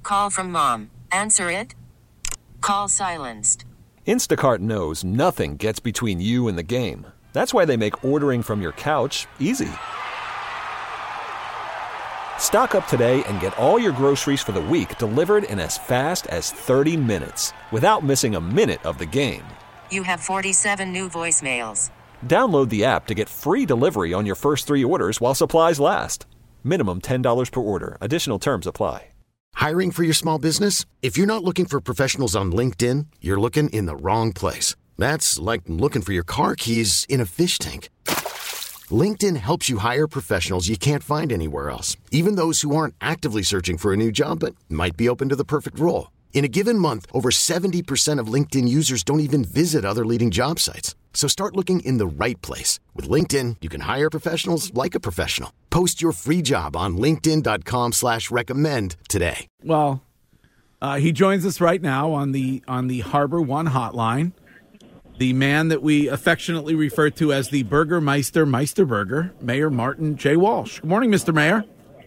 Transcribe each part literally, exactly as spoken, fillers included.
call from mom. Answer it. Call silenced. Instacart knows nothing gets between you and the game. That's why they make ordering from your couch easy. Stock up today and get all your groceries for the week delivered in as fast as thirty minutes without missing a minute of the game. You have forty-seven new voicemails. Download the app to get free delivery on your first three orders while supplies last. Minimum ten dollars per order. Additional terms apply. Hiring for your small business? If you're not looking for professionals on LinkedIn, you're looking in the wrong place. That's like looking for your car keys in a fish tank. LinkedIn helps you hire professionals you can't find anywhere else, even those who aren't actively searching for a new job but might be open to the perfect role. In a given month, over seventy percent of LinkedIn users don't even visit other leading job sites. So start looking in the right place. With LinkedIn, you can hire professionals like a professional. Post your free job on linkedin.com slash recommend today. Well, uh, he joins us right now on the on the Harbor One hotline. The man that we affectionately refer to as the Burgermeister, Meisterburger, Mayor Martin J. Walsh. Good morning, Mister Mayor.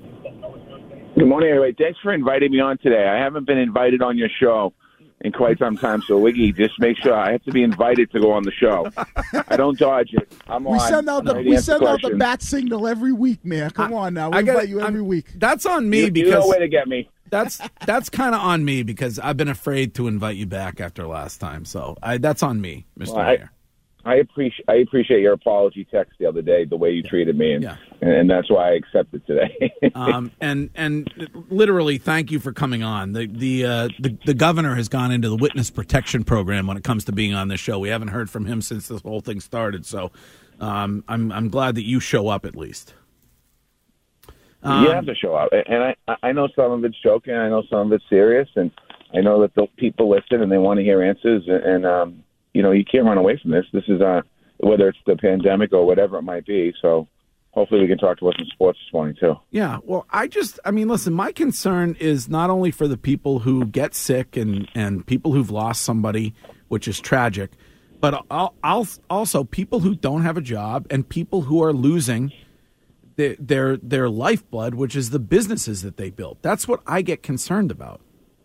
Good morning, everybody. Thanks for inviting me on today. I haven't been invited on your show in quite some time, so Wiggy, just make sure I have to be invited to go on the show. I don't dodge it. I'm we on. send out the we send out the bat signal every week, man. Come I, on now, we I invite gotta, you every I'm, week. That's on me you, because you know way to get me. That's that's kind of on me because I've been afraid to invite you back after last time. So I, that's on me, Mister Well, Mayor. I, I appreciate I appreciate your apology text the other day, the way you treated me, and yeah. and that's why I accepted today. um, and and literally, thank you for coming on. The the, uh, the the governor has gone into the witness protection program when it comes to being on this show. We haven't heard from him since this whole thing started, so um, I'm I'm glad that you show up at least. Um, you have to show up, and I I know some of it's joking, I know some of it's serious, and I know that the people listen and they want to hear answers, and. and um, You know, you can't run away from this. This is uh, whether it's the pandemic or whatever it might be. So hopefully we can talk to us in sports this morning, too. Yeah, well, I just, I mean, listen, my concern is not only for the people who get sick and, and people who've lost somebody, which is tragic, but I'll, I'll also people who don't have a job and people who are losing their, their, their lifeblood, which is the businesses that they built. That's what I get concerned about.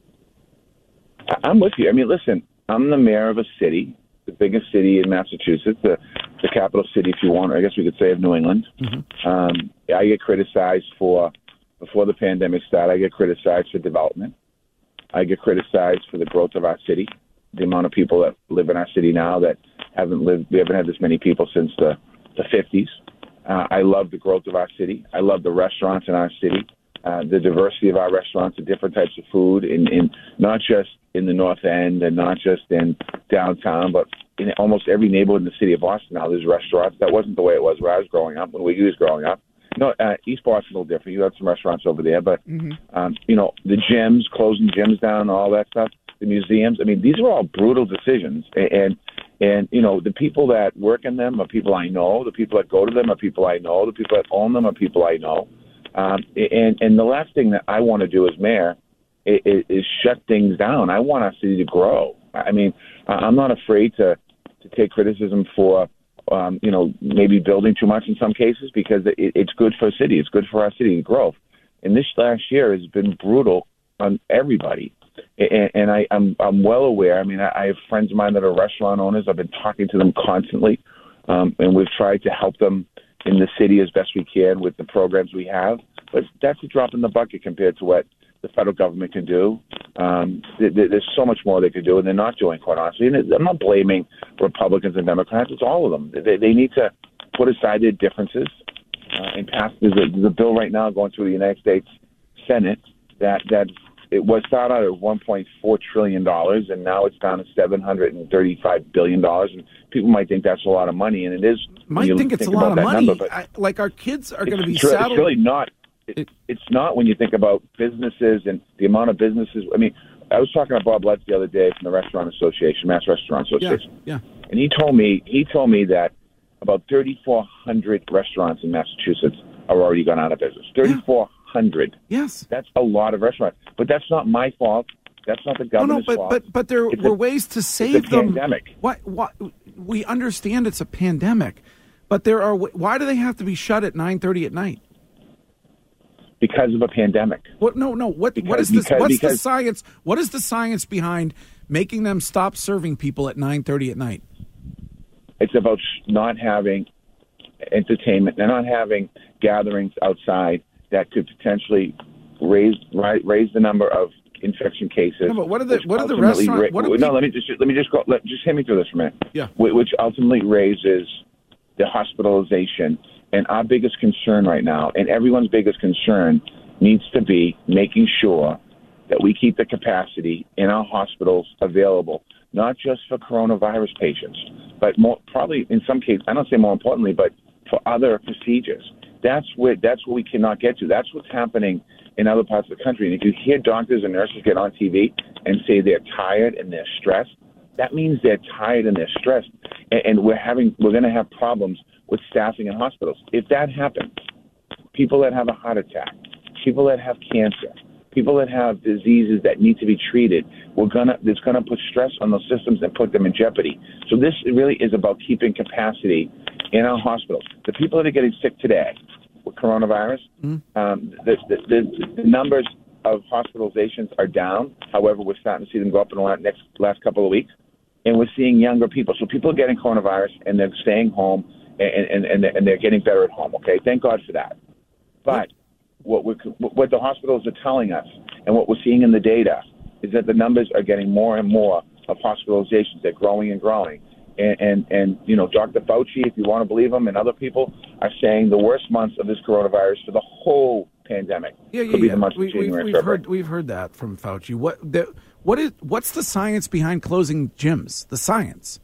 I'm with you. I mean, listen, I'm the mayor of a city, the biggest city in Massachusetts, the, the capital city, if you want, or I guess we could say of New England. Mm-hmm. Um, I get criticized for, before the pandemic started, I get criticized for development. I get criticized for the growth of our city, the amount of people that live in our city now that haven't lived, we haven't had this many people since the, the fifties. Uh, I love the growth of our city. I love the restaurants in our city. Uh, the diversity of our restaurants, the different types of food, in, in not just in the North End and not just in downtown, but in almost every neighborhood in the city of Boston now there's restaurants. That wasn't the way it was when I was growing up, when Wiggy was growing up. No, uh, East Boston's a little different. You have some restaurants over there, but, mm-hmm. um, you know, the gyms, closing gyms down, all that stuff, the museums. I mean, these are all brutal decisions. And, and you know, the people that work in them are people I know. The people that go to them are people I know. The people that own them are people I know. Um, and, and the last thing that I want to do as mayor is, is shut things down. I want our city to grow. I mean, I'm not afraid to, to take criticism for, um, you know, maybe building too much in some cases because it, it's good for a city. It's good for our city to grow. And this last year has been brutal on everybody. And, and I, I'm, I'm well aware. I mean, I, I have friends of mine that are restaurant owners. I've been talking to them constantly, um, and we've tried to help them in the city as best we can with the programs we have. But that's a drop in the bucket compared to what the federal government can do. Um, th- th- there's so much more they could do, and they're not doing, quite honestly. And I'm not blaming Republicans and Democrats. It's all of them. They, they need to put aside their differences uh, and pass. There's a, there's a bill right now going through the United States Senate that, that it was started out at one point four trillion dollars, and now it's down to seven hundred thirty-five billion dollars. And people might think that's a lot of money, and it is. Might think it's think a lot of money. Number, I, like our kids are going to be saddled. It's really not. It, it's not when you think about businesses and the amount of businesses. I mean, I was talking to Bob Lutz the other day from the Restaurant Association, Mass Restaurant Association. Yeah, yeah. And he told me he told me that about thirty-four hundred restaurants in Massachusetts are already gone out of business. thirty-four hundred. Yeah. Yes. That's a lot of restaurants. But that's not my fault. That's not the government's oh, no, but, fault. But but there it's were a, ways to save it's a them. Pandemic. What what we understand it's a pandemic, but there are why do they have to be shut at nine thirty at night? because of a pandemic. What? No, no. What? Because, what is this? because, What's because, the science? What is the science behind making them stop serving people at nine thirty at night? It's about not having entertainment. They're not having gatherings outside that could potentially raise raise the number of infection cases. No, but what are the what are the restaurants? Ra- no, people- let me just let me just go. Let, just hear me through this for a minute. Yeah. Which ultimately raises the hospitalization. And our biggest concern right now, and everyone's biggest concern, needs to be making sure that we keep the capacity in our hospitals available, not just for coronavirus patients, but more probably in some cases, I don't say more importantly, but for other procedures. That's where that's what we cannot get to. That's what's happening in other parts of the country. And if you hear doctors and nurses get on T V and say they're tired and they're stressed, that means they're tired and they're stressed, and, and we're having we're going to have problems with staffing in hospitals. If that happens, people that have a heart attack, people that have cancer, people that have diseases that need to be treated, we're gonna it's gonna put stress on those systems and put them in jeopardy. So this really is about keeping capacity in our hospitals. The people that are getting sick today with coronavirus, mm-hmm. um, the, the, the, the numbers of hospitalizations are down. However, we're starting to see them go up in the next last couple of weeks, and we're seeing younger people. So people are getting coronavirus and they're staying home. And, and, and they're getting better at home, okay? Thank God for that. But what, we're, what the hospitals are telling us and what we're seeing in the data is that the numbers are getting more and more of hospitalizations. They're growing and growing. And, and, and you know, Doctor Fauci, if you want to believe him, and other people are saying the worst months of this coronavirus for the whole pandemic yeah, yeah, could be yeah. the months we, of January we, and we've February. heard, we've heard that from Fauci. What, the, what is, what's the science behind closing gyms? The science?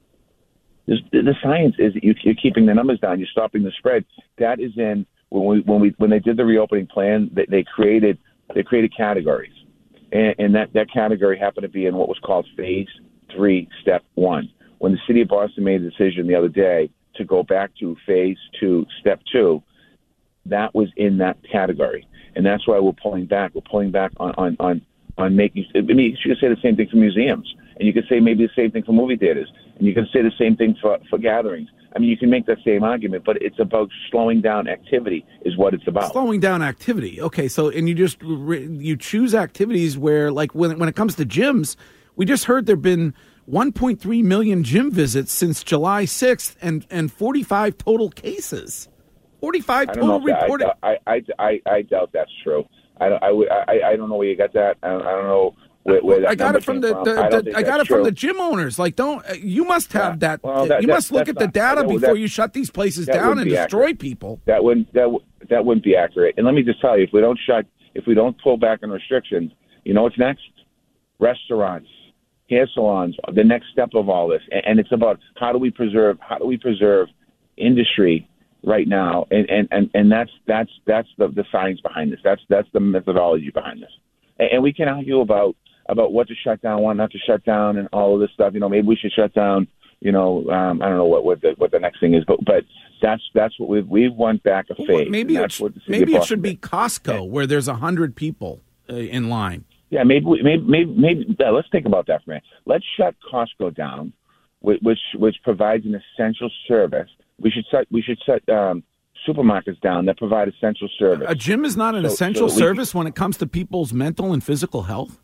The science is that you're keeping the numbers down. You're stopping the spread. That is in when we when we when they did the reopening plan. They, they created they created categories, and, and that that category happened to be in what was called phase three, step one. When the city of Boston made a decision the other day to go back to phase two, step two, that was in that category, and that's why we're pulling back. We're pulling back on on on, on making. I mean, you could say the same thing for museums, and you could say maybe the same thing for movie theaters. And you can say the same thing for, for gatherings. I mean, you can make that same argument, but it's about slowing down activity is what it's about. Slowing down activity. Okay, so and you just you choose activities where, like when when it comes to gyms, we just heard there've been one point three million gym visits since July sixth, and and forty-five total cases. forty-five total reported. I, I, I, I doubt that's true. I don't, I, I, I don't know where you got that. I don't, I don't know. Where, where I got it from the, from. the, I, the, I got it true. from the gym owners. Like, don't you must have yeah. that, well, that? You that, must look at the not, data that, before that, you shut these places down and be destroy accurate. people. That wouldn't that that wouldn't be accurate. And let me just tell you, if we don't shut, if we don't pull back on restrictions, you know what's next? Restaurants, hair salons, the next step of all this, and, and it's about how do we preserve how do we preserve industry right now, and and, and, and that's that's that's the, the science behind this. That's that's the methodology behind this, and, and we can argue about. about what to shut down, what not to shut down, and all of this stuff. You know, maybe we should shut down. You know, um, I don't know what what the, what the next thing is, but but that's that's what we've we've went back a phase. Well, maybe it, maybe it should be did. Costco, yeah. where there's a hundred people uh, in line. Yeah, maybe we, maybe maybe, maybe yeah, let's think about that for a minute. Let's shut Costco down, which which, which provides an essential service. We should shut we should shut um, supermarkets down that provide essential service. A gym is not an so, essential so service can, when it comes to people's mental and physical health.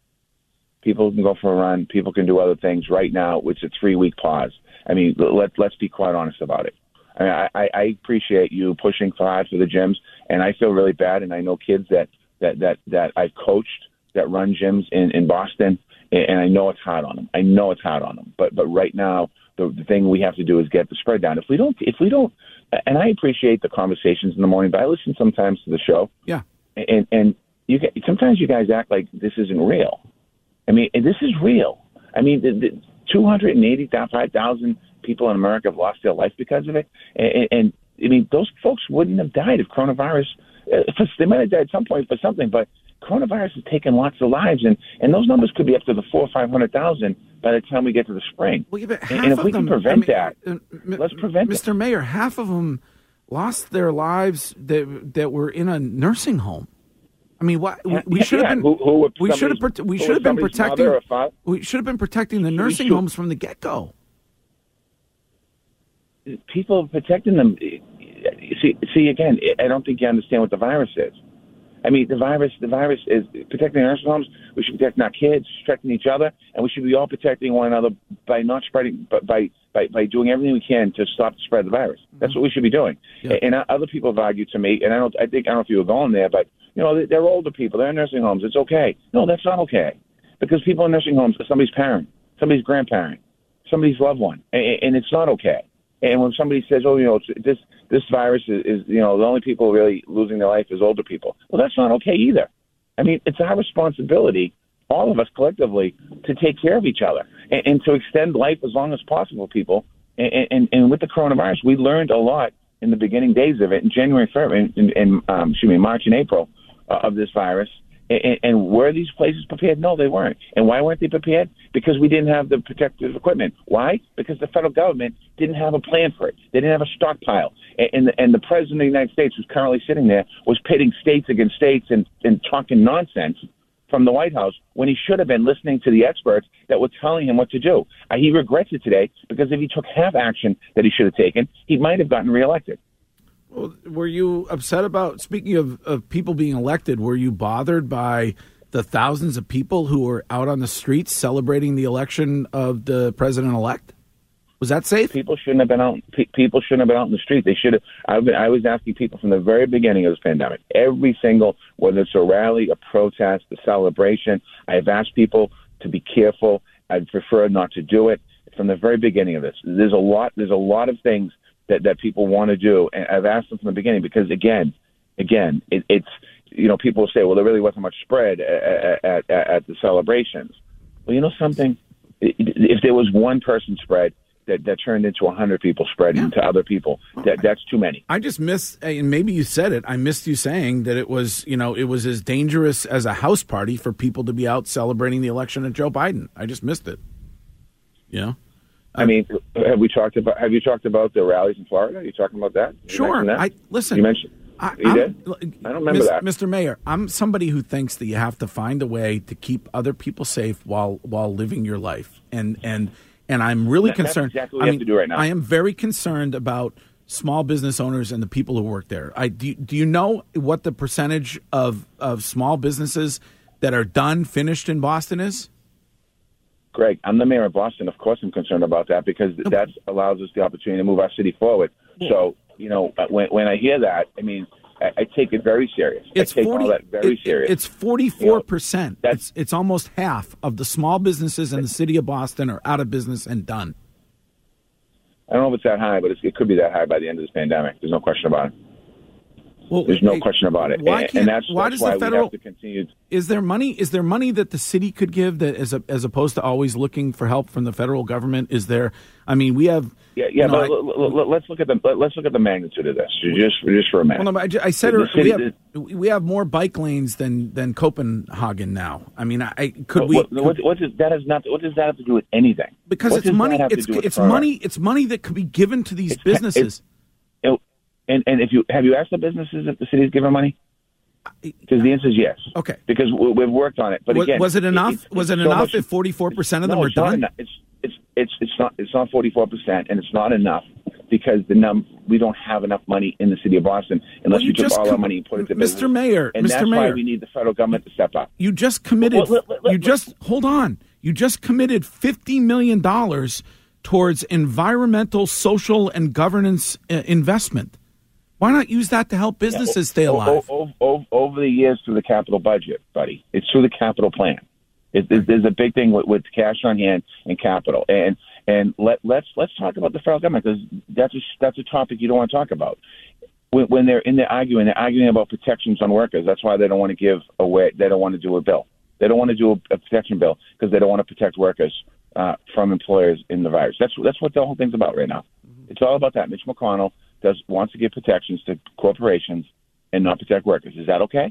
People can go for a run. People can do other things. Right now, it's a three-week pause. I mean, let, let's be quite honest about it. I, mean, I, I appreciate you pushing hard for the gyms, and I feel really bad, and I know kids that, that, that, that I've coached that run gyms in, in Boston, and I know it's hard on them. I know it's hard on them. But but right now, the, the thing we have to do is get the spread down. If we don't, if we don't, and I appreciate the conversations in the morning, but I listen sometimes to the show. Yeah. And, and you get, sometimes you guys act like this isn't real. I mean, this is real. I mean, the, the two hundred eighty-five thousand people in America have lost their life because of it. And, and, I mean, those folks wouldn't have died if coronavirus, uh, they might have died at some point for something, but coronavirus has taken lots of lives, and, and those numbers could be up to the four or five hundred thousand by the time we get to the spring. Well, yeah, but half and, and if of we them, can prevent I mean, that, uh, let's prevent Mister it. Mayor, half of them lost their lives that that were in a nursing home. I mean, what we, we should have yeah, been. Who, who we should have. We should have been protecting. We should have been protecting the nursing homes from the get go. People protecting them. See, see again. I don't think you understand what the virus is. I mean, the virus, the virus is protecting our nursing homes. We should be protecting our kids, protecting each other, and we should be all protecting one another by not spreading, but by, by, by doing everything we can to stop the spread of the virus. That's what we should be doing. Yeah. And other people have argued to me, and I don't, I think, I don't know if you were going there, but, you know, they're older people. They're in nursing homes. It's okay. No, that's not okay. Because people in nursing homes are somebody's parent, somebody's grandparent, somebody's loved one, and, and it's not okay. And when somebody says, oh, you know, it's, this this virus is, is, you know, the only people really losing their life is older people. Well, that's not okay either. I mean, it's our responsibility, all of us collectively, to take care of each other and, and to extend life as long as possible, people. And, and, and with the coronavirus, we learned a lot in the beginning days of it, in January, February, in, in um, excuse me, March and April uh, of this virus. And, and were these places prepared? No, they weren't. And why weren't they prepared? Because we didn't have the protective equipment. Why? Because the federal government didn't have a plan for it. They didn't have a stockpile. And, and, the, and the president of the United States, who's currently sitting there, was pitting states against states and, and talking nonsense from the White House when he should have been listening to the experts that were telling him what to do. Uh, he regrets it today because if he took half action that he should have taken, he might have gotten reelected. Well, were you upset about, speaking of, of people being elected, were you bothered by the thousands of people who were out on the streets celebrating the election of the president-elect? Was that safe? People shouldn't have been out. Pe- people shouldn't have been out in the street. They should have. I've been, I was asking people from the very beginning of this pandemic, every single, whether it's a rally, a protest, a celebration, I've asked people to be careful. I'd prefer not to do it from the very beginning of this. There's a lot. There's a lot of things that, that people want to do. And I've asked them from the beginning because, again, again, it, it's, you know, people say, well, there really wasn't much spread at, at, at, at the celebrations. Well, you know something? If there was one person spread that, that turned into one hundred people spreading yeah. to other people, that that's too many. I just miss, and maybe you said it, I missed you saying that it was, you know, it was as dangerous as a house party for people to be out celebrating the election of Joe Biden. I just missed it. You know? I mean, have we talked about? Have you talked about the rallies in Florida? Are you talking about that? You sure. That? I listen. You mentioned. I, you I'm, did? I don't remember Miz, that, Mister Mayor. I'm somebody who thinks that you have to find a way to keep other people safe while while living your life, and and and I'm really that, concerned. That's exactly what I you mean, have to do right now. I am very concerned about small business owners and the people who work there. I do. Do you know what the percentage of of small businesses that are done finished in Boston is? Greg, I'm the mayor of Boston. Of course I'm concerned about that because that allows us the opportunity to move our city forward. So, you know, when when I hear that, I mean, I, I take it very serious. It's I take forty, all that very it, serious. It's forty-four percent. You know, it's, it's almost half of the small businesses in the city of Boston are out of business and done. I don't know if it's that high, but it's, it could be that high by the end of this pandemic. There's no question about it. Well, There's no question about it. Why and, and that's, why that's does why the federal, we have to continue. Is there money? Is there money that the city could give that, as a, as opposed to always looking for help from the federal government? Is there? I mean, we have. Yeah, yeah. You know, but I, let's look at the let's look at the magnitude of this just just for a minute. Well, no, I, I said the, the we have we have more bike lanes than, than Copenhagen now. I mean, I could what, we? What, could, what, what does that has not? What does that have to do with anything? Because what it's money. It's it's money. It's money that could be given to these it's, businesses. It's, it, And and if you have you asked the businesses if the city's given money? Because the answer is yes. Okay. Because we, we've worked on it. But was, again, was it enough? It, was it so enough much, if forty-four percent of them no, are it's not done? Enough. It's it's it's it's not it's not forty-four percent, and it's not enough because the num we don't have enough money in the city of Boston unless well, we took all com- our money and put it to Mister business. Mayor, and Mister that's Mayor, why we need the federal government to step up. You just committed. Well, let, let, let, you just hold on. You just committed fifty million dollars towards environmental, social, and governance uh, investment. Why not use that to help businesses yeah, stay alive? Over, over, over the years through the capital budget, buddy. It's through the capital plan. It, it, there's a big thing with, with cash on hand and capital. And and let, let's let's talk about the federal government because that's a, that's a topic you don't want to talk about. When, when they're in there arguing, they're arguing about protections on workers. That's why they don't want to give away. They don't want to do a bill. They don't want to do a, a protection bill because they don't want to protect workers uh, from employers in the virus. That's that's what the whole thing's about right now. Mm-hmm. It's all about that. Mitch McConnell does wants to give protections to corporations and not protect workers. Is that okay?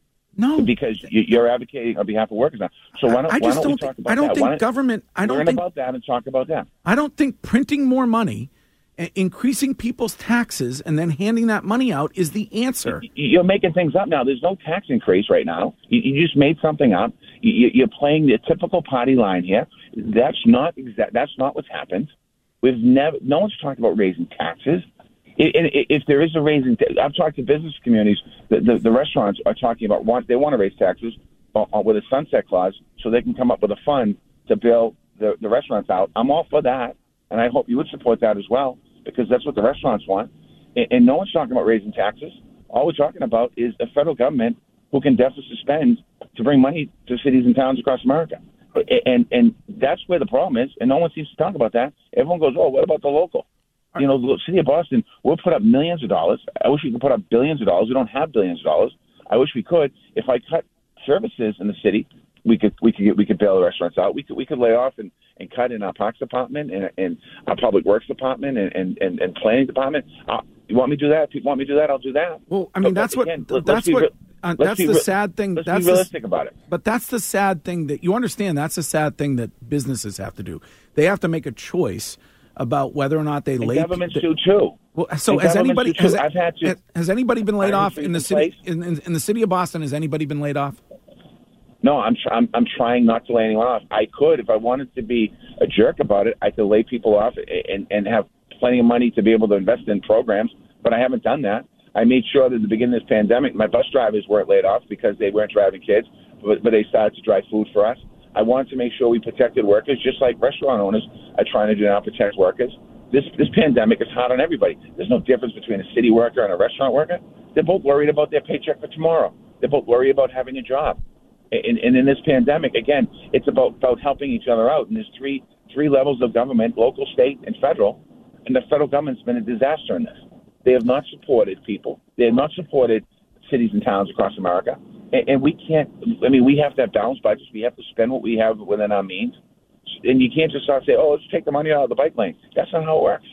No, because you're advocating on behalf of workers now. So why don't, I just why don't, don't we talk think, about I don't that? think government. I don't learn think about that and talk about that. I don't think printing more money, increasing people's taxes, and then handing that money out is the answer. You're making things up now. There's no tax increase right now. You, you just made something up. You, you're playing the typical party line here. That's not exact. That's not what's happened. We've never. No one's talked about raising taxes. if there is a raising, I've talked to business communities. The, the, the restaurants are talking about want they want to raise taxes with a sunset clause so they can come up with a fund to bail the, the restaurants out. I'm all for that, and I hope you would support that as well, because that's what the restaurants want. And, and no one's talking about raising taxes. All we're talking about is a federal government who can deficit spend to bring money to cities and towns across America. And and that's where the problem is, and no one seems to talk about that. Everyone goes, oh, what about the local? You know, the city of Boston, we'll put up millions of dollars. I wish we could put up billions of dollars. We don't have billions of dollars. I wish we could. If I cut services in the city, we could we could get, we could bail the restaurants out. We could we could lay off and, and cut in our parks department and, and our public works department and, and, and, and planning department. Uh, you want me to do that? If you want me to do that, I'll do that. Well, I mean, but, that's but what again, that's what. Uh, that's the re- sad thing. Let's that's be realistic the, about it. But that's the sad thing that you understand. That's the sad thing that businesses have to do. They have to make a choice about whether or not they and lay. Governments do too. Well, so and has anybody has, I've had to, has anybody been laid off in the city place. in, in, in the city of Boston? Has anybody been laid off? No, I'm, tr- I'm I'm trying not to lay anyone off. I could, if I wanted to be a jerk about it, I could lay people off and, and have plenty of money to be able to invest in programs, but I haven't done that. I made sure that at the beginning of this pandemic, my bus drivers weren't laid off because they weren't driving kids, but, but they started to drive food for us. I wanted to make sure we protected workers, just like restaurant owners are trying to do now, protect workers. This this pandemic is hard on everybody. There's no difference between a city worker and a restaurant worker. They're both worried about their paycheck for tomorrow. They're both worried about having a job. And, and in this pandemic, again, it's about, about helping each other out. And there's three three levels of government, local, state, and federal. And the federal government's been a disaster in this. They have not supported people. They have not supported cities and towns across America. And, and we can't, I mean, we have to have balanced budgets. We have to spend what we have within our means. And you can't just start say, oh, let's take the money out of the bike lane. That's not how it works.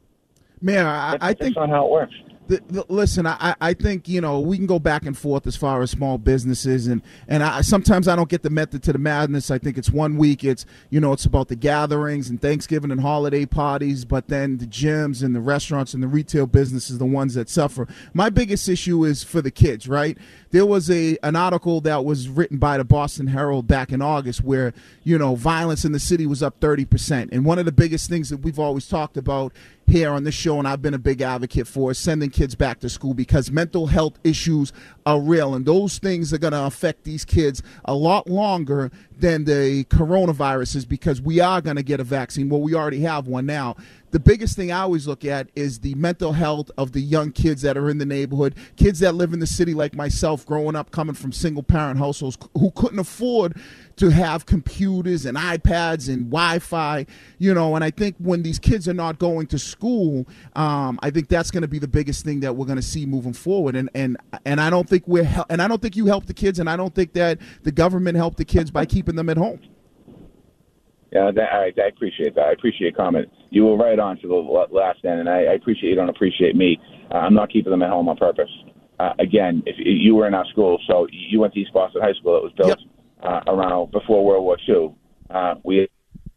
Man, I, that's, I think that's not how it works. The, the, listen, I, I think, you know, we can go back and forth as far as small businesses. And, and I, sometimes I don't get the method to the madness. I think it's one week. It's, you know, it's about the gatherings and Thanksgiving and holiday parties. But then the gyms and the restaurants and the retail businesses, the ones that suffer. My biggest issue is for the kids, right? There was a an article that was written by the Boston Herald back in August where, you know, violence in the city was up thirty percent. And one of the biggest things that we've always talked about here on this show, and I've been a big advocate for, is sending kids back to school, because mental health issues are real, and those things are going to affect these kids a lot longer than the coronavirus is, because we are going to get a vaccine. Well, we already have one now. The biggest thing I always look at is the mental health of the young kids that are in the neighborhood, kids that live in the city like myself, growing up coming from single-parent households who couldn't afford to have computers and iPads and Wi-Fi, you know, and I think when these kids are not going to school, um, I think that's going to be the biggest thing that we're going to see moving forward. And and and I don't think we're hel- and I don't think you help the kids, and I don't think that the government helped the kids by keeping them at home. Yeah, that, I, I appreciate that. I appreciate your comment. You were right on to the last end, and I, I appreciate you don't appreciate me. Uh, I'm not keeping them at home on purpose. Uh, again, if you were in our school, so you went to East Boston High School. It was built yep. uh, around before World War Two. Uh, we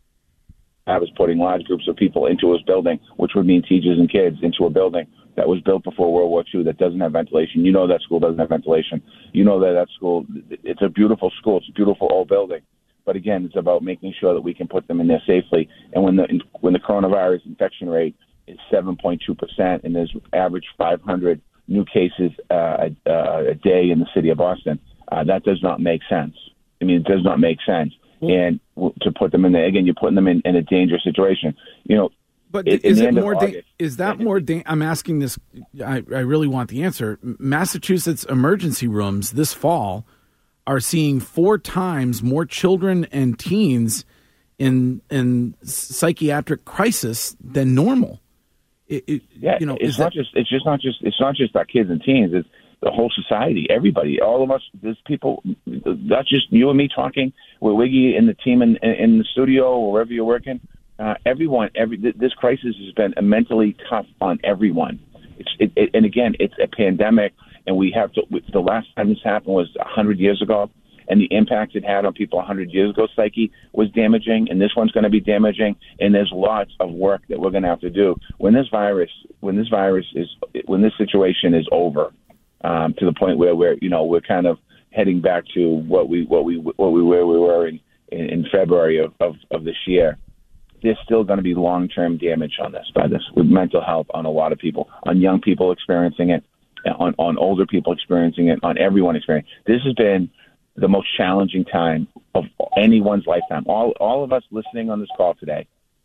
I was putting large groups of people into a building, which would mean teachers and kids into a building that was built before World War Two that doesn't have ventilation. You know that school doesn't have ventilation. You know that that school, it's a beautiful school. It's a beautiful old building. But again, it's about making sure that we can put them in there safely. And when the when the coronavirus infection rate is seven point two percent and there's average five hundred new cases uh, a, uh, a day in the city of Boston, uh, that does not make sense. I mean, it does not make sense. And to put them in there, again, you're putting them in, in a dangerous situation. You know, but in, is it more? Da- is that more? Da- I'm asking this. I, I really want the answer. Massachusetts emergency rooms this fall are seeing four times more children and teens in in psychiatric crisis than normal. It, it, yeah, you know, it's is not that, just it's just not just it's not just our kids and teens. It's the whole society, everybody, all of us. There's people, not just you and me talking. With Wiggy and the team in, in the studio or wherever you're working. Uh, everyone, every this crisis has been mentally tough on everyone. It's it, it, and again, it's a pandemic. And we have to, the last time this happened was one hundred years ago, and the impact it had on people one hundred years ago, psyche, was damaging, and this one's going to be damaging, and there's lots of work that we're going to have to do. When this virus, when this virus is, when this situation is over, um, to the point where we're, you know, we're kind of heading back to what we, what we, what we were, we were in, in February of, of, of this year, there's still going to be long-term damage on this by this, with mental health on a lot of people, on young people experiencing it, on, on older people experiencing it, on everyone experiencing it. This has been the most challenging time of anyone's lifetime. All all of us listening on this call today,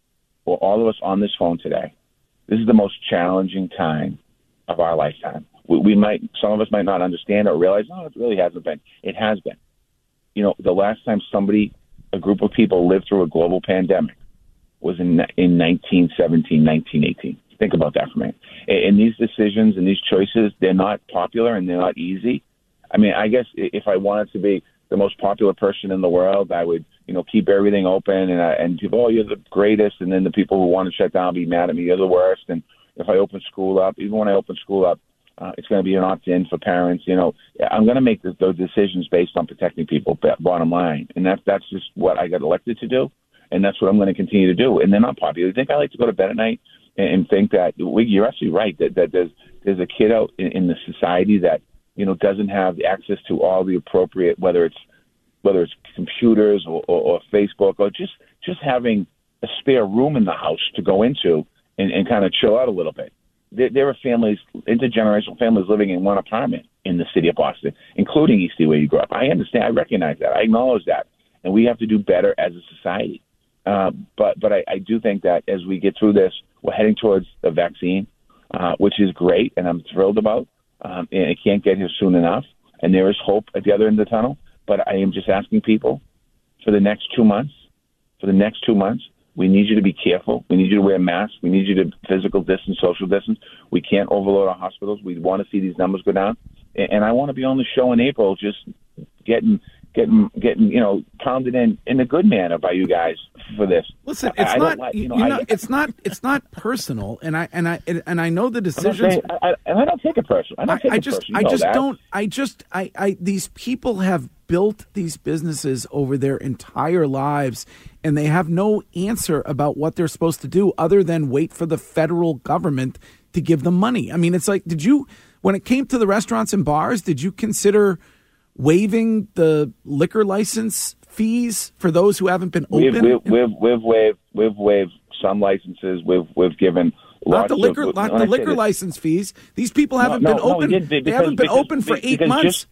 or all of us on this phone today, this is the most challenging time of our lifetime. We, we might, some of us might not understand or realize, no, it really hasn't been. It has been. You know, the last time somebody, a group of people lived through a global pandemic was in in nineteen seventeen, nineteen eighteen. Think about that for a minute. And these decisions and these choices, they're not popular and they're not easy. I mean, I guess if I wanted to be the most popular person in the world, I would, you know, keep everything open and uh, and people, oh, you're the greatest, and then the people who want to shut down be mad at me, you're the worst. And if I open school up, even when I open school up, uh, it's going to be an opt-in for parents. You know, I'm going to make this, those decisions based on protecting people. Bottom line, and that's that's just what I got elected to do. And that's what I'm going to continue to do. And they're not popular. You think I like to go to bed at night and think that you're actually right, that, that there's there's a kid out in, in the society that, you know, doesn't have access to all the appropriate, whether it's whether it's computers or, or, or Facebook, or just just having a spare room in the house to go into and, and kind of chill out a little bit. There, there are families, intergenerational families living in one apartment in the city of Boston, including Eastie, where you grew up. I understand. I recognize that. I acknowledge that. And we have to do better as a society. Uh, but but I, I do think that as we get through this, we're heading towards the vaccine, uh, which is great, and I'm thrilled about. Um, and it can't get here soon enough. And there is hope at the other end of the tunnel. But I am just asking people for the next two months, for the next two months, we need you to be careful. We need you to wear masks. We need you to physical distance, social distance. We can't overload our hospitals. We want to see these numbers go down. And, and I want to be on the show in April just getting – Getting, getting, you know, pounded in in a good manner by you guys for this. Listen, it's I, I not, like, you you know, know, I, it's not, it's not personal, and I and I and I know the decisions. Saying, I, I, and I don't take it personal. I don't take I, I it just, personal. I You know just that. don't. I just, I, I. These people have built these businesses over their entire lives, and they have no answer about what they're supposed to do other than wait for the federal government to give them money. I mean, it's like, did you, when it came to the restaurants and bars, did you consider waiving the liquor license fees for those who haven't been open? We've, we've, we've, we've waived we've waived some licenses. We've we've given not the liquor of, not the liquor this, license fees. These people haven't no, been no, open. No, because, they haven't been because, open for eight because months.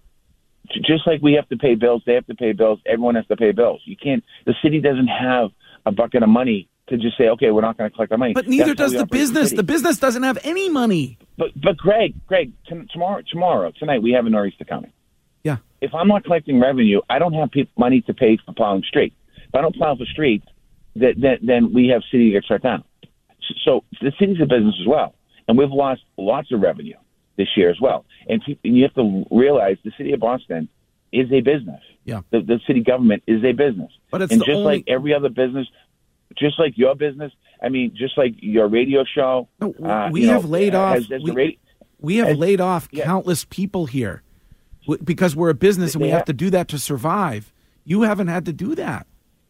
Just, just like we have to pay bills, they have to pay bills. Everyone has to pay bills. You can't. The city doesn't have a bucket of money to just say, okay, we're not going to collect our money. But neither That's does the business. The, the business doesn't have any money. But but Greg, Greg, t- tomorrow, tomorrow, tonight, we have a nor'easter coming. Yeah. If I'm not collecting revenue, I don't have people, money to pay for plowing streets. If I don't plow for streets, then, then, then we have city that gets shut down. So the city's a business as well. And we've lost lots of revenue this year as well. And, people, and you have to realize the city of Boston is a business. Yeah. The, the city government is a business. But it's and the just only... like every other business, just like your business, I mean, just like your radio show. No, uh, we you have know, laid off. has, has we, radio, we have has, laid off yeah. countless people here because we're a business and we They have have, to do that to survive. You haven't had to do that.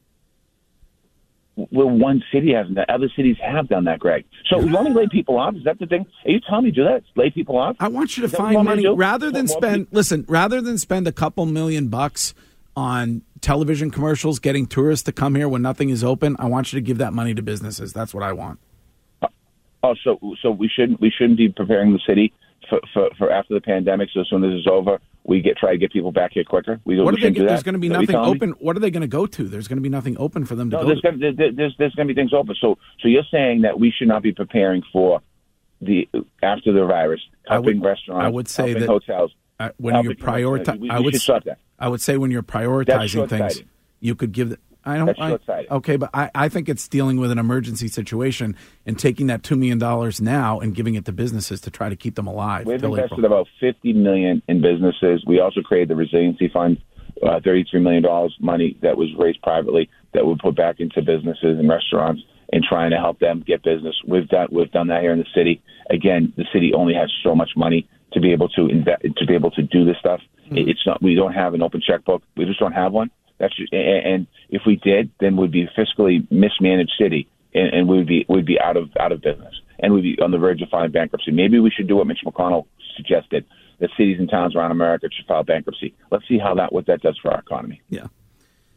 Well, one city hasn't. Other cities have done that, Greg. So you only lay people off? Is that the thing? Are you telling me to do that? Lay people off? I want you to Is find money to rather than more spend. people? Listen, rather than spend a couple million bucks on television commercials, getting tourists to come here when nothing is open. I want you to give that money to businesses. That's what I want. Oh, so so we shouldn't we shouldn't be preparing the city for, for, for after the pandemic. So as soon as it's over, we get try to get people back here quicker. We, what we are they? do There's that. going to be Is nothing open. Me? What are they going to go to? There's going to be nothing open for them to no, go there's to. Gonna, there, there's there's going to be things open. So so you're saying that we should not be preparing for the after the virus, helping I would, restaurants, I would say helping that hotels. I, when you're prioritizing, I would I would say when you're prioritizing things, you could give. The, I don't. That's I, short-sighted. Okay, but I, I think it's dealing with an emergency situation and taking that two million dollars now and giving it to businesses to try to keep them alive. We've invested April. about fifty million dollars in businesses. We also created the resiliency fund, uh, thirty-three million dollars money that was raised privately that we put back into businesses and restaurants and trying to help them get business. We've done we've done that here in the city. Again, the city only has so much money to be able to invest, to be able to do this stuff. Mm-hmm. It's not. We don't have an open checkbook. We just don't have one. That's just, and if we did, then we'd be a fiscally mismanaged city, and, and we'd be we'd be out of out of business, and we'd be on the verge of filing bankruptcy. Maybe we should do what Mitch McConnell suggested: that cities and towns around America should file bankruptcy. Let's see how that what that does for our economy. Yeah. All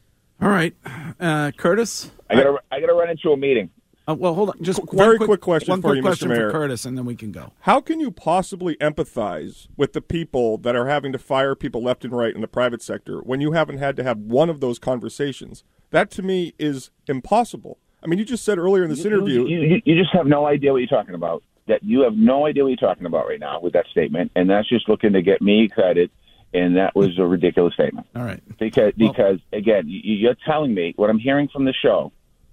All right, uh, Curtis. I gotta I gotta run into a meeting. Uh, well, hold on. Just very one quick question one for quick you, question Mister Mayor. for Curtis, and then we can go. How can you possibly empathize with the people that are having to fire people left and right in the private sector when you haven't had to have one of those conversations? That, to me, is impossible. I mean, you just said earlier in this You, interview. you, you, you just have no idea what you're talking about. That you have no idea what you're talking about right now with that statement, and that's just looking to get me excited. And that was a ridiculous statement. All right, because because well, again, you, you're telling me what I'm hearing from the show.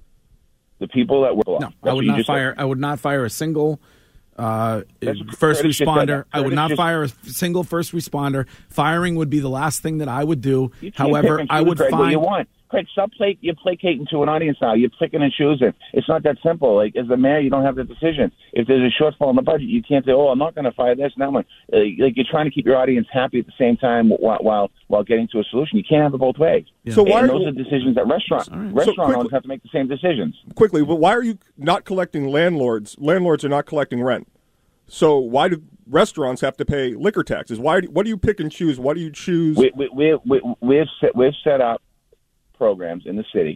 The people that were no, I would not fire. Said. I would not fire a single uh, first Curtis responder. I would not just, fire a single first responder. Firing would be the last thing that I would do. You can't However, pick and I would Craig, find what you want. Craig, stop play, you're placating to an audience now. You're picking and choosing. It's not that simple. Like, as the mayor, you don't have the decision. If there's a shortfall in the budget, you can't say, oh, I'm not going to fire this. Now, like, like, you're trying to keep your audience happy at the same time while while, while getting to a solution. You can't have it both ways. Yeah. So why and are those you, are decisions that restaurant, right. restaurant so quickly, owners have to make the same decisions. Quickly, but why are you not collecting landlords? Landlords are not collecting rent. So why do restaurants have to pay liquor taxes? Why? Do, what do you pick and choose? What do you choose? We, we, we, we, we've, set, we've set up programs in the city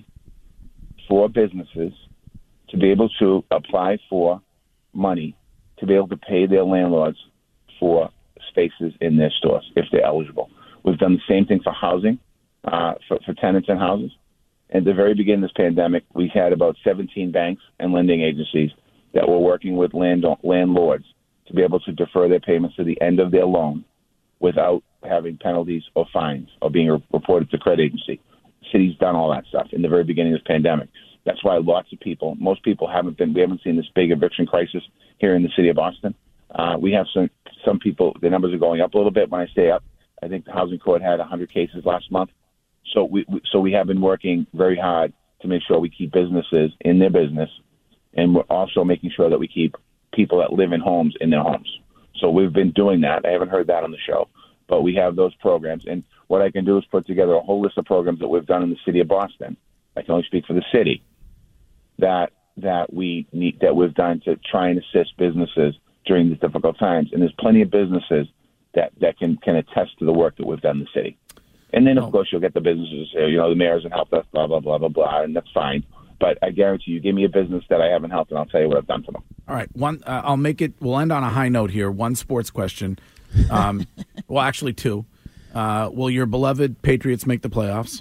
for businesses to be able to apply for money to be able to pay their landlords for spaces in their stores if they're eligible. We've done the same thing for housing, uh, for, for tenants in houses. At the very beginning of this pandemic, we had about seventeen banks and lending agencies that were working with land, landlords to be able to defer their payments to the end of their loan without having penalties or fines or being reported to the credit agency. City's done all that stuff in the very beginning of this pandemic. That's why lots of people, most people haven't been, we haven't seen this big eviction crisis here in the city of Boston. Uh, we have some, some people, the numbers are going up a little bit. When I say up, I think the housing court had one hundred cases last month. So we, we so we have been working very hard to make sure we keep businesses in their business, and we're also making sure that we keep people that live in homes in their homes. So we've been doing that. I haven't heard that on the show, but we have those programs. And what I can do is put together a whole list of programs that we've done in the city of Boston. I can only speak for the city that that we need that we've done to try and assist businesses during these difficult times. And there's plenty of businesses that, that can, can attest to the work that we've done in the city. And then, of oh. course, you'll get the businesses, you know, the mayors and help us, blah, blah, blah, blah, blah, and that's fine. But I guarantee you, give me a business that I haven't helped, and I'll tell you what I've done for them. All right. One, uh, I'll make it, we'll end on a high note here. One sports question. Um, well, actually, two. Uh, will your beloved Patriots make the playoffs?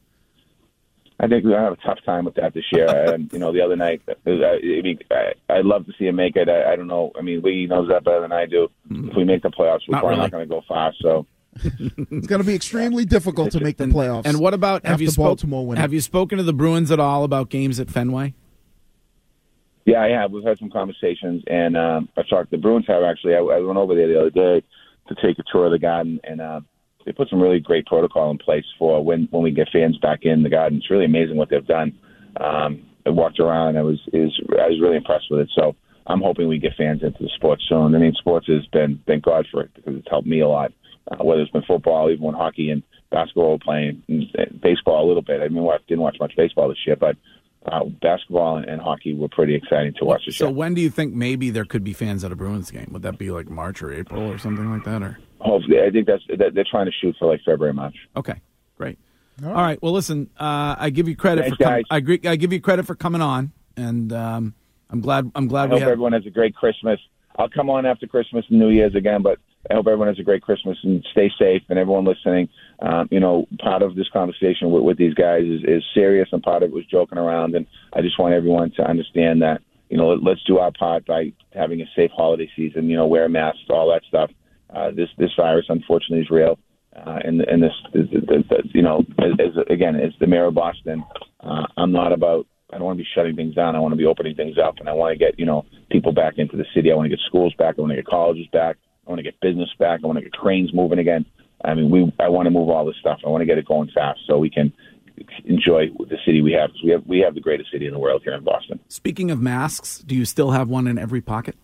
I think we're going to have a tough time with that this year. And, you know, the other night, I mean, I, I'd love to see him make it. I, I don't know. I mean, Lee knows that better than I do. Mm-hmm. If we make the playoffs, we're not probably really. not going to go far. So it's going to be extremely difficult to make the playoffs. And what about, have you, spoke, Baltimore have you spoken to the Bruins at all about games at Fenway? Yeah, I have. We've had some conversations. And um, I talked to the Bruins have, actually. I, I went over there the other day to take a tour of the Garden, and uh, they put some really great protocol in place for when, when we get fans back in the Garden. It's really amazing what they've done. Um, I walked around. I was, is, I was really impressed with it. So I'm hoping we get fans into the sports soon. I mean, sports has been, thank God for it, because it's helped me a lot, uh, whether it's been football, even when hockey and basketball playing, and baseball a little bit. I mean, I didn't watch much baseball this year, but uh, basketball and, and hockey were pretty exciting to watch this so year. So when do you think maybe there could be fans at a Bruins game? Would that be like March or April or something like that? Or hopefully, I think that's that they're trying to shoot for like February, March. Okay, great. All right. All right. Well, listen, uh, I give you credit Thanks, for com- guys. I, agree, I give you credit for coming on, and um, I'm glad. I'm glad I we hope have. everyone has a great Christmas. I'll come on after Christmas and New Year's again, but I hope everyone has a great Christmas and stay safe. And everyone listening, um, you know, part of this conversation with, with these guys is, is serious, and part of it was joking around. And I just want everyone to understand that, you know, let's do our part by having a safe holiday season. You know, wear masks, all that stuff. Uh, this this virus, unfortunately, is real. Uh, and and this, this, this, this you know, as, as again, as the mayor of Boston, uh, I'm not about. I don't want to be shutting things down. I want to be opening things up, and I want to get, you know, people back into the city. I want to get schools back. I want to get colleges back. I want to get business back. I want to get cranes moving again. I mean, we. I want to move all this stuff. I want to get it going fast so we can enjoy the city we have. Because we have we have the greatest city in the world here in Boston. Speaking of masks, do you still have one in every pocket?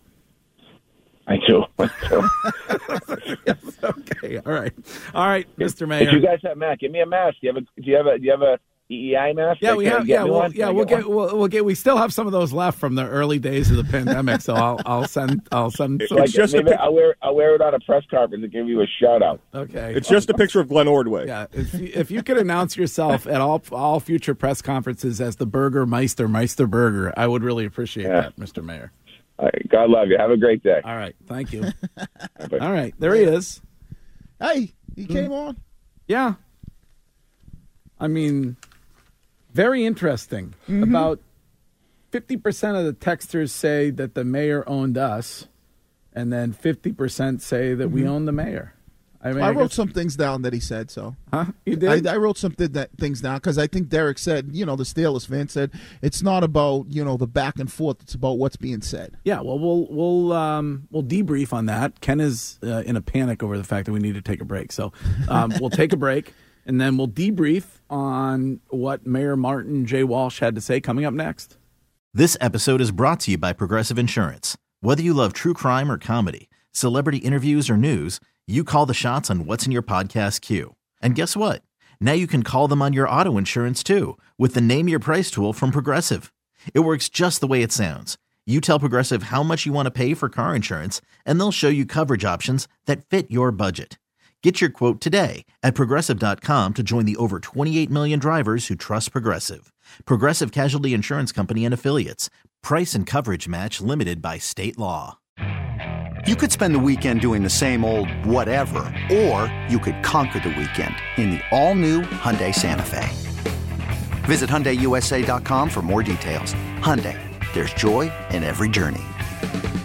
I do. I do. Yes, okay. All right. All right, Mister Mayor. If you guys have masks, give me a mask. Do you have a? Do you have a? Do you have a? E E I mask? Yeah, Like, we can I have. get Yeah, new we'll, one? yeah, Can I we'll get get. one? We'll, we'll get. We still have some of those left from the early days of the pandemic, so I'll I'll send I'll send. Some. Like, It's just a maybe pic- I'll wear I'll wear it on a press conference and give you a shout out. Okay. It's just a picture of Glenn Ordway. Yeah, if you, if you could announce yourself at all all future press conferences as the Burger Meister, Meister Burger, I would really appreciate Yeah. that, Mister Mayor. All right, God love you. Have a great day. All right, thank you. Bye. All right, there he is. Hey, he came on. Yeah. I mean, very interesting. Mm-hmm. About fifty percent of the texters say that the mayor owned us, and then fifty percent say that we own the mayor. I mean, I I wrote guess- some things down that he said. So Huh? You did? I, I wrote some th- that things down because I think Derek said, you know, the Steelers fan said it's not about, you know, the back and forth. It's about what's being said. Yeah, well, we'll we'll um, we'll debrief on that. Ken is uh, in a panic over the fact that we need to take a break, so um, we'll take a break and then we'll debrief on what Mayor Martin J. Walsh had to say coming up next. This episode is brought to you by Progressive Insurance. Whether you love true crime or comedy, celebrity interviews or news, you call the shots on what's in your podcast queue. And guess what? Now you can call them on your auto insurance too with the Name Your Price tool from Progressive. It works just the way it sounds. You tell Progressive how much you want to pay for car insurance, and they'll show you coverage options that fit your budget. Get your quote today at Progressive dot com to join the over twenty-eight million drivers who trust Progressive. Progressive Casualty Insurance Company and Affiliates. Price and coverage match limited by state law. You could spend the weekend doing the same old whatever, or you could conquer the weekend in the all-new Hyundai Santa Fe. Visit Hyundai U S A dot com for more details. Hyundai, there's joy in every journey.